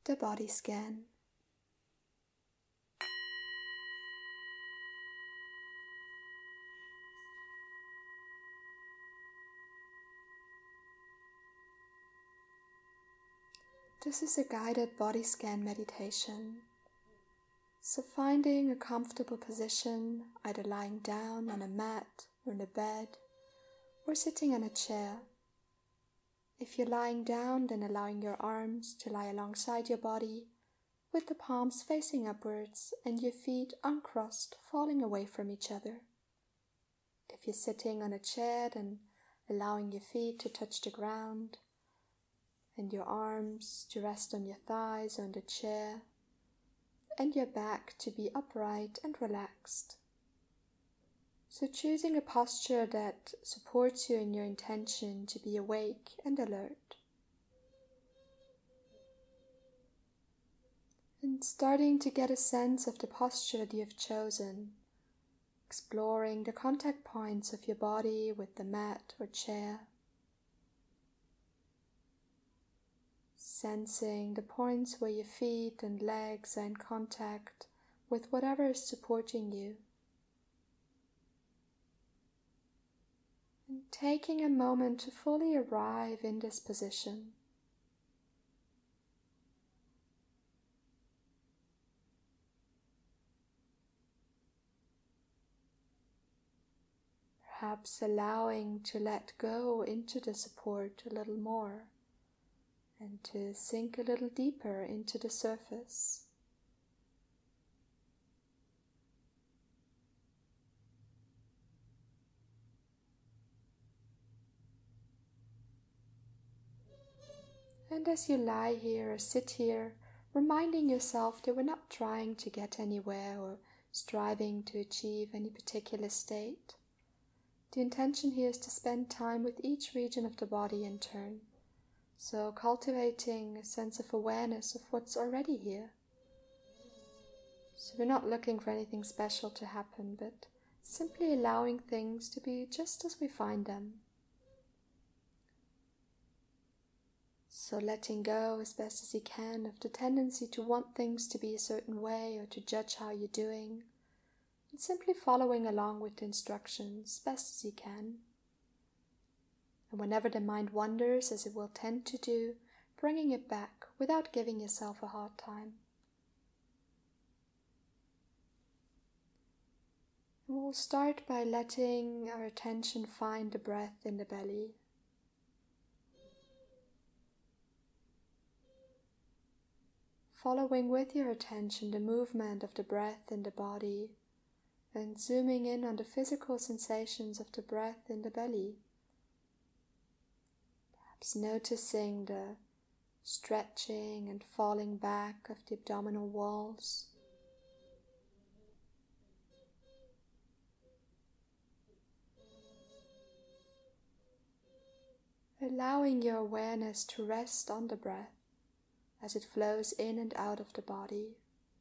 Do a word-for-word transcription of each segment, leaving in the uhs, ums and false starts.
the body scan. This is a guided body scan meditation. So finding a comfortable position, either lying down on a mat or in a bed, or sitting in a chair. If you're lying down, then allowing your arms to lie alongside your body, with the palms facing upwards and your feet uncrossed, falling away from each other. If you're sitting on a chair, then allowing your feet to touch the ground, and your arms to rest on your thighs or on the chair, and your back to be upright and relaxed. So choosing a posture that supports you in your intention to be awake and alert. And starting to get a sense of the posture that you have chosen, exploring the contact points of your body with the mat or chair. Sensing the points where your feet and legs are in contact with whatever is supporting you. And taking a moment to fully arrive in this position. Perhaps allowing to let go into the support a little more. And to sink a little deeper into the surface. And as you lie here or sit here, reminding yourself that we're not trying to get anywhere or striving to achieve any particular state. The intention here is to spend time with each region of the body in turn. So cultivating a sense of awareness of what's already here. So we're not looking for anything special to happen, but simply allowing things to be just as we find them. So letting go as best as you can of the tendency to want things to be a certain way or to judge how you're doing, and simply following along with the instructions as best as you can. And whenever the mind wanders, as it will tend to do, bringing it back without giving yourself a hard time. And we'll start by letting our attention find the breath in the belly. Following with your attention the movement of the breath in the body, and zooming in on the physical sensations of the breath in the belly. Perhaps noticing the stretching and falling back of the abdominal walls. Allowing your awareness to rest on the breath as it flows in and out of the body.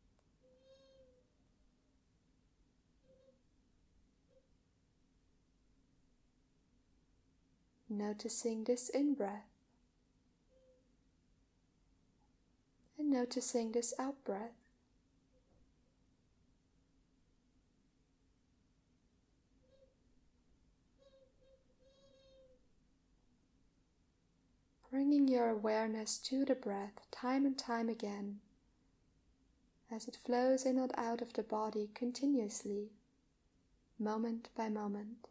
Noticing this in-breath and noticing this out-breath. Bringing your awareness to the breath time and time again as it flows in and out of the body continuously, moment by moment.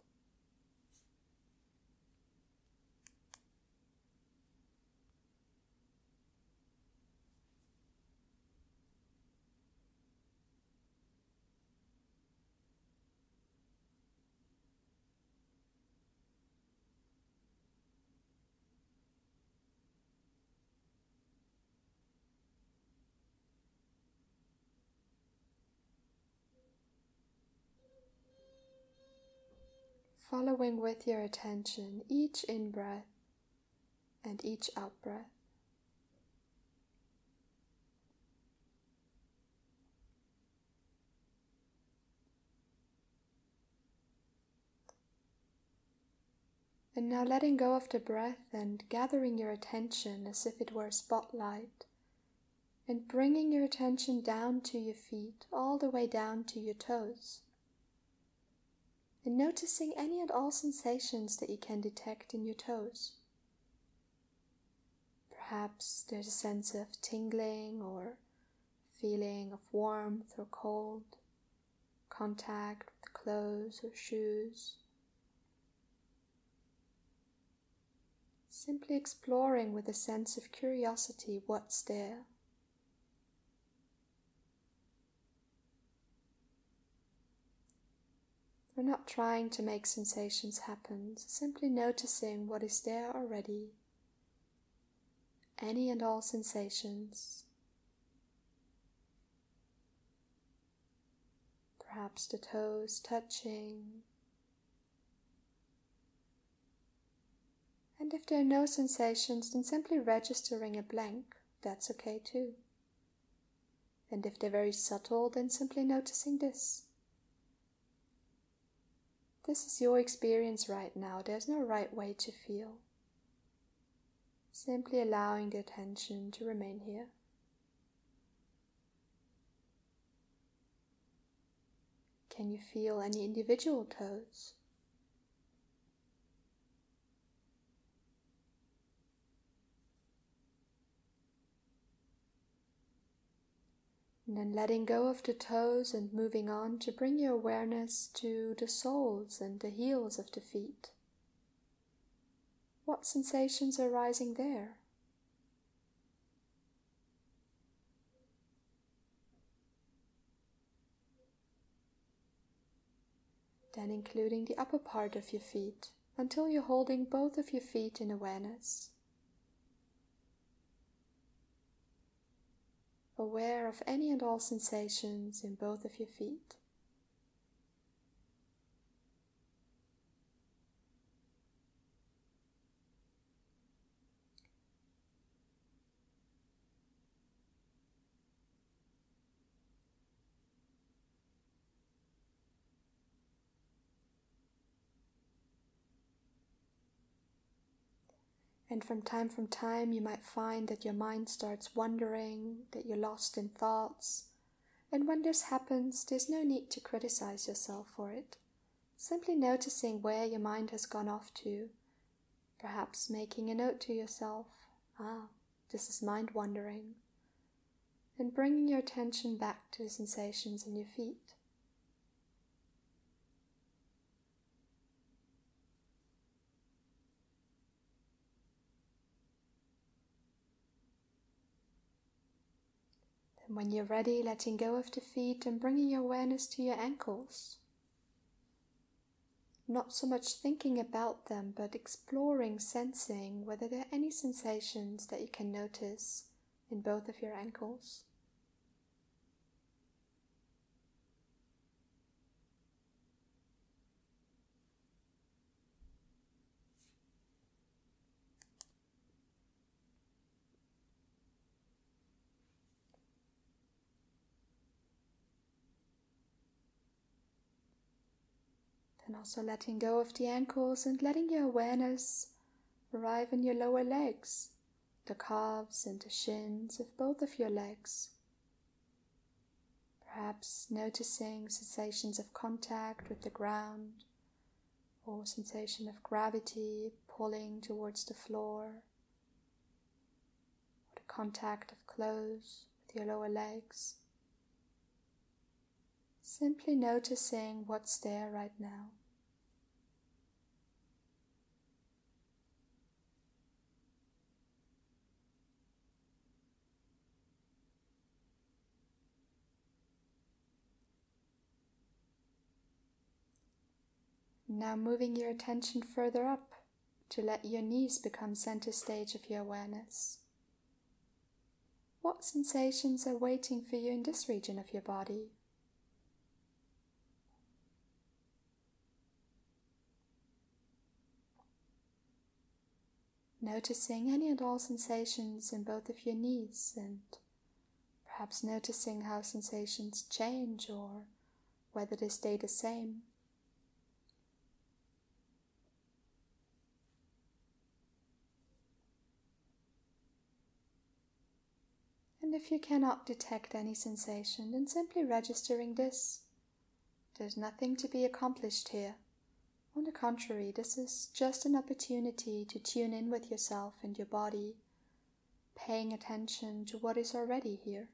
Following with your attention each in-breath and each out-breath. And now letting go of the breath and gathering your attention as if it were a spotlight and bringing your attention down to your feet, all the way down to your toes, and noticing any and all sensations that you can detect in your toes. Perhaps there's a sense of tingling or feeling of warmth or cold, contact with clothes or shoes. Simply exploring with a sense of curiosity what's there. We're not trying to make sensations happen, simply noticing what is there already. Any and all sensations. Perhaps the toes touching. And if there are no sensations, then simply registering a blank, that's okay too. And if they're very subtle, then simply noticing this. This is your experience right now. There's no right way to feel. Simply allowing the attention to remain here. Can you feel any individual toes? And then letting go of the toes and moving on to bring your awareness to the soles and the heels of the feet. What sensations are rising there? Then including the upper part of your feet until you're holding both of your feet in awareness. Aware of any and all sensations in both of your feet. And from time from time you might find that your mind starts wandering, that you're lost in thoughts. And when this happens, there's no need to criticize yourself for it. Simply noticing where your mind has gone off to. Perhaps making a note to yourself, ah, this is mind wandering. And bringing your attention back to the sensations in your feet. And when you're ready, letting go of the feet and bringing your awareness to your ankles. Not so much thinking about them, but exploring, sensing whether there are any sensations that you can notice in both of your ankles. And also letting go of the ankles and letting your awareness arrive in your lower legs, the calves and the shins of both of your legs. Perhaps noticing sensations of contact with the ground or sensation of gravity pulling towards the floor, or the contact of clothes with your lower legs. Simply noticing what's there right now. Now moving your attention further up to let your knees become center stage of your awareness. What sensations are waiting for you in this region of your body? Noticing any and all sensations in both of your knees, and perhaps noticing how sensations change or whether they stay the same. And if you cannot detect any sensation, then simply registering this. There's nothing to be accomplished here. On the contrary, this is just an opportunity to tune in with yourself and your body, paying attention to what is already here.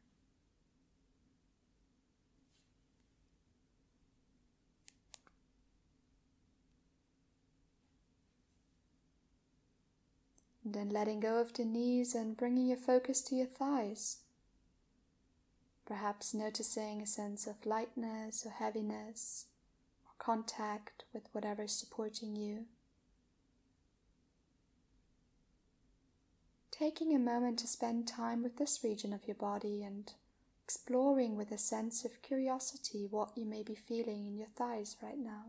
And then letting go of the knees and bringing your focus to your thighs. Perhaps noticing a sense of lightness or heaviness, or contact with whatever is supporting you. Taking a moment to spend time with this region of your body and exploring with a sense of curiosity what you may be feeling in your thighs right now.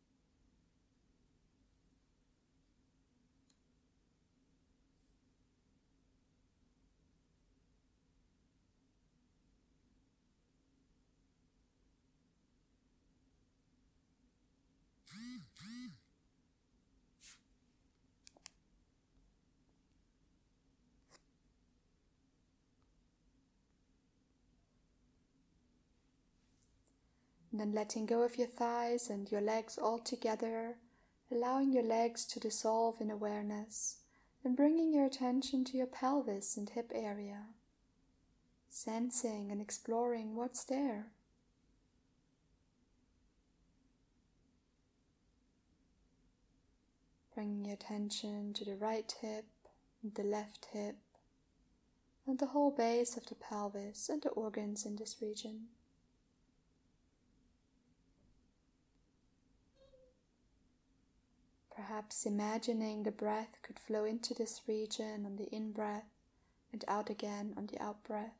And then letting go of your thighs and your legs all together, allowing your legs to dissolve in awareness, and bringing your attention to your pelvis and hip area, sensing and exploring what's there. Bringing your attention to the right hip, and the left hip, and the whole base of the pelvis and the organs in this region. Perhaps imagining the breath could flow into this region on the in-breath and out again on the out-breath.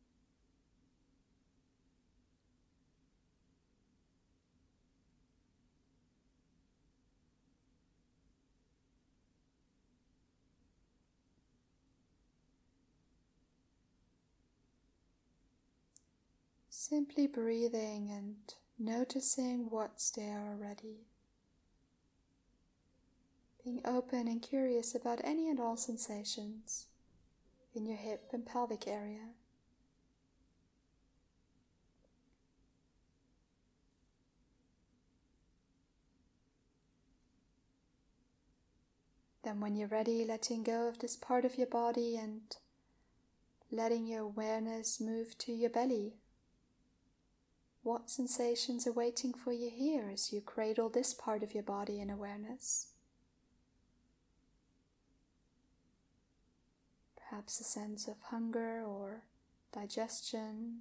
Simply breathing and noticing what's there already. Being open and curious about any and all sensations in your hip and pelvic area. Then when you're ready, letting go of this part of your body and letting your awareness move to your belly. What sensations are waiting for you here as you cradle this part of your body in awareness? Perhaps a sense of hunger or digestion,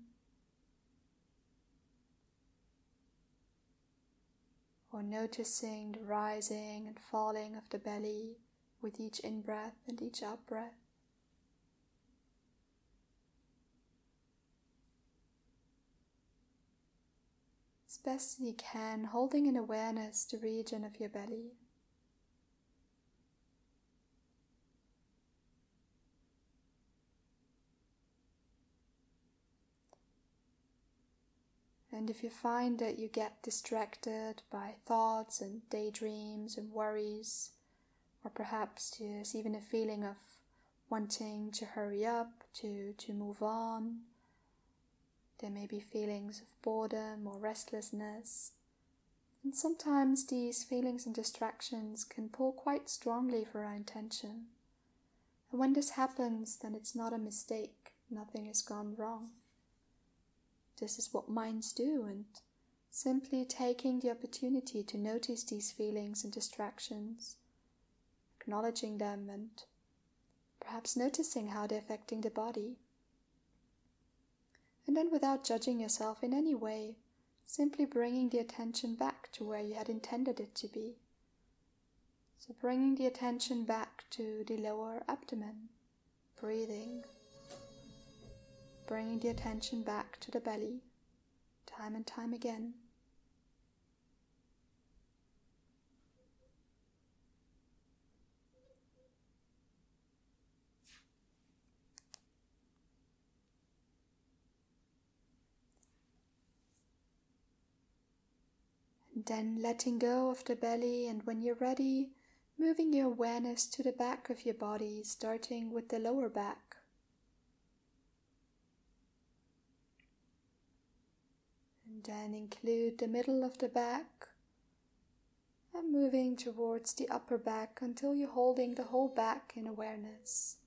or noticing the rising and falling of the belly with each in-breath and each out-breath. As best you can, holding in awareness the region of your belly. And if you find that you get distracted by thoughts and daydreams and worries, or perhaps there's even a feeling of wanting to hurry up, to, to move on, there may be feelings of boredom or restlessness. And sometimes these feelings and distractions can pull quite strongly for our attention. And when this happens, then it's not a mistake. Nothing has gone wrong. This is what minds do, and simply taking the opportunity to notice these feelings and distractions, acknowledging them, and perhaps noticing how they're affecting the body. And then without judging yourself in any way, simply bringing the attention back to where you had intended it to be. So bringing the attention back to the lower abdomen, breathing. Bringing the attention back to the belly, time and time again. And then letting go of the belly, and when you're ready, moving your awareness to the back of your body, starting with the lower back. And then include the middle of the back and moving towards the upper back until you're holding the whole back in awareness.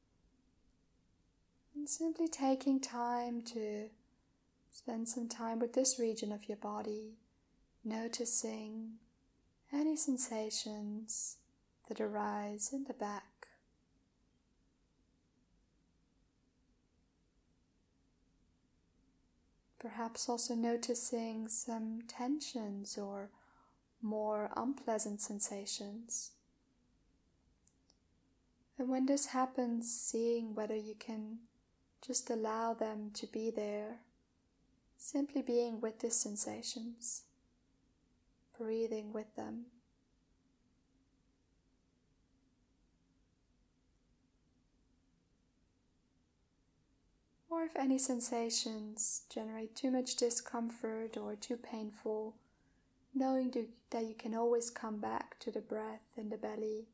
And simply taking time to spend some time with this region of your body, noticing any sensations that arise in the back. Perhaps also noticing some tensions or more unpleasant sensations. And when this happens, seeing whether you can just allow them to be there, simply being with these sensations, breathing with them. Or if any sensations generate too much discomfort or too painful, knowing that you can always come back to the breath in the belly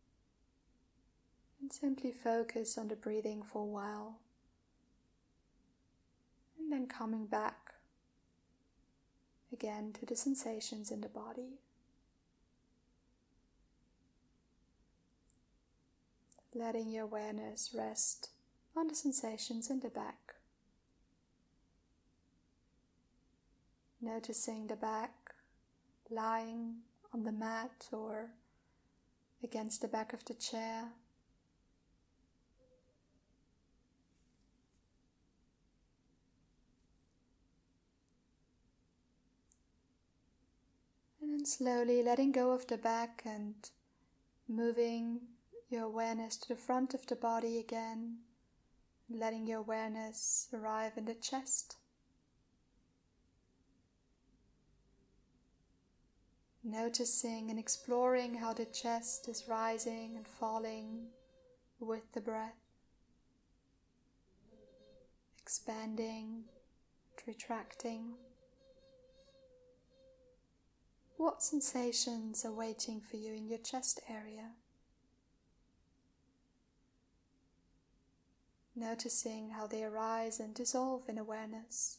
and simply focus on the breathing for a while, and then coming back again to the sensations in the body. Letting your awareness rest on the sensations in the back. Noticing the back lying on the mat or against the back of the chair. And then slowly letting go of the back and moving your awareness to the front of the body again. Letting your awareness arrive in the chest. Noticing and exploring how the chest is rising and falling with the breath. Expanding, retracting. What sensations are waiting for you in your chest area? Noticing how they arise and dissolve in awareness.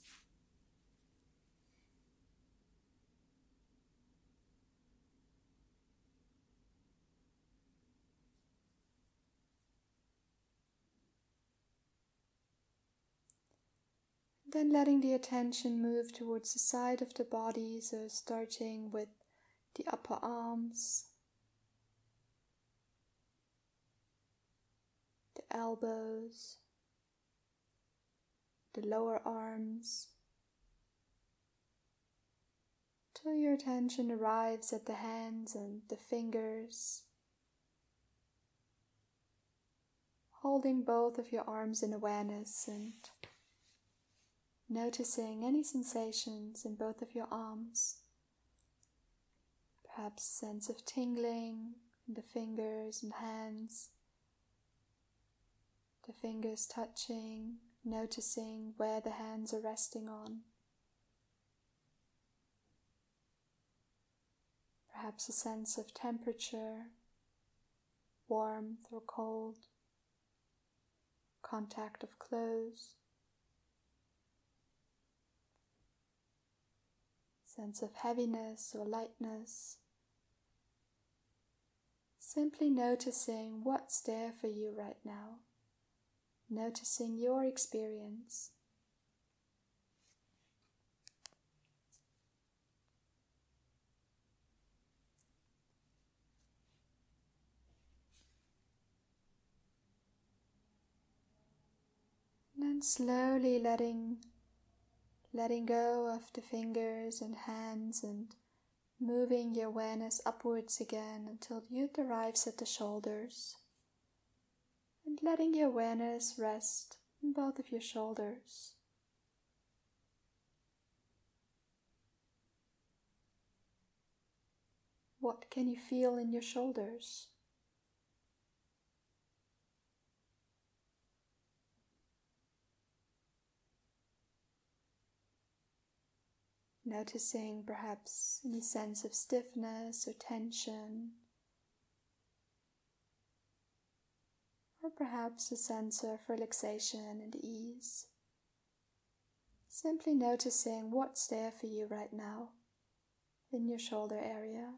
Then letting the attention move towards the side of the body, so starting with the upper arms, the elbows, the lower arms, till your attention arrives at the hands and the fingers, holding both of your arms in awareness and noticing any sensations in both of your arms. Perhaps a sense of tingling in the fingers and hands, the fingers touching, noticing where the hands are resting on. Perhaps a sense of temperature, warmth or cold, contact of clothes, sense of heaviness or lightness. Simply noticing what's there for you right now. Noticing your experience. And then slowly letting letting go of the fingers and hands and moving your awareness upwards again until it arrives at the shoulders. And letting your awareness rest on both of your shoulders. What can you feel in your shoulders? Noticing perhaps any sense of stiffness or tension, or perhaps a sense of relaxation and ease. Simply noticing what's there for you right now in your shoulder area.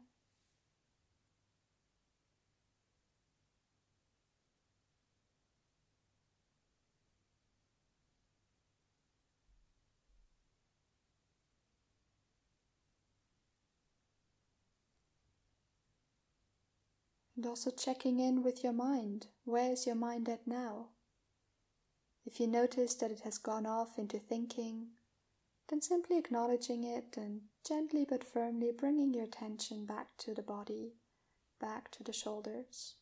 And also checking in with your mind. Where is your mind at now? If you notice that it has gone off into thinking, then simply acknowledging it and gently but firmly bringing your attention back to the body, back to the shoulders.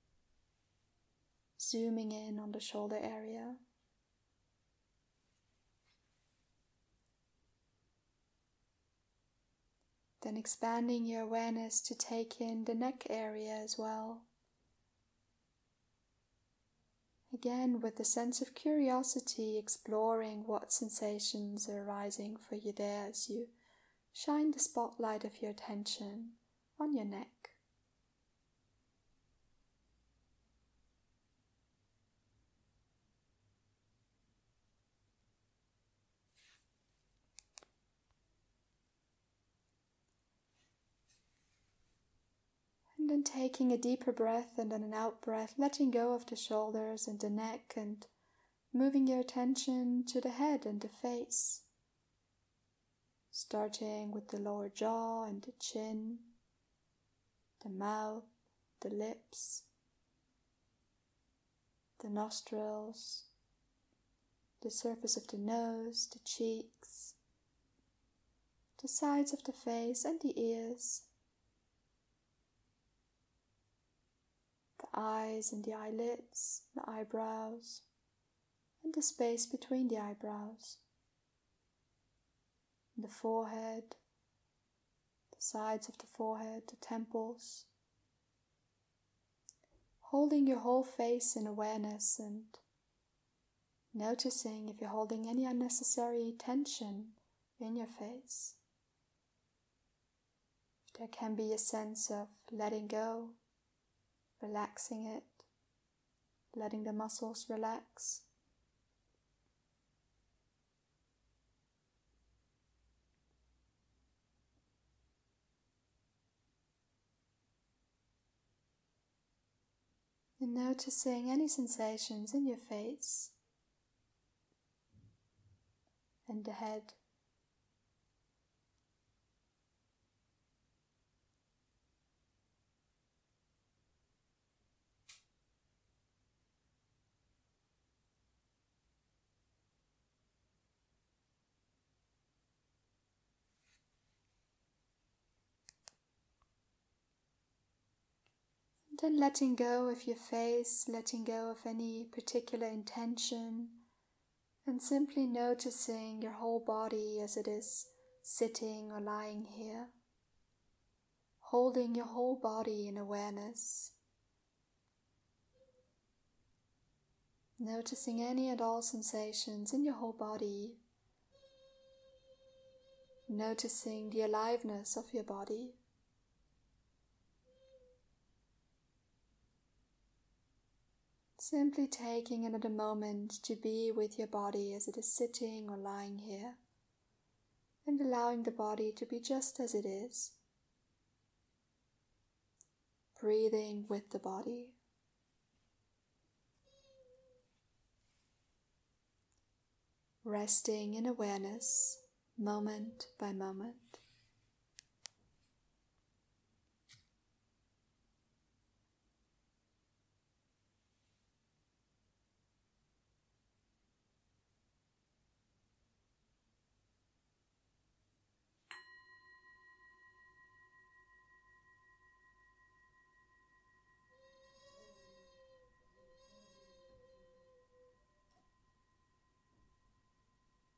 Zooming in on the shoulder area. Then expanding your awareness to take in the neck area as well. Again, with a sense of curiosity, exploring what sensations are arising for you there as you shine the spotlight of your attention on your neck. And then taking a deeper breath and then an out breath, letting go of the shoulders and the neck and moving your attention to the head and the face. Starting with the lower jaw and the chin, the mouth, the lips, the nostrils, the surface of the nose, the cheeks, the sides of the face and the ears, the eyes and the eyelids, the eyebrows, and the space between the eyebrows, the forehead, the sides of the forehead, the temples. Holding your whole face in awareness and noticing if you're holding any unnecessary tension in your face. There can be a sense of letting go, relaxing it, letting the muscles relax. And noticing any sensations in your face and the head. Then letting go of your face, letting go of any particular intention, and simply noticing your whole body as it is sitting or lying here. Holding your whole body in awareness. Noticing any and all sensations in your whole body. Noticing the aliveness of your body. Simply taking another moment to be with your body as it is sitting or lying here, and allowing the body to be just as it is. Breathing with the body. Resting in awareness, moment by moment.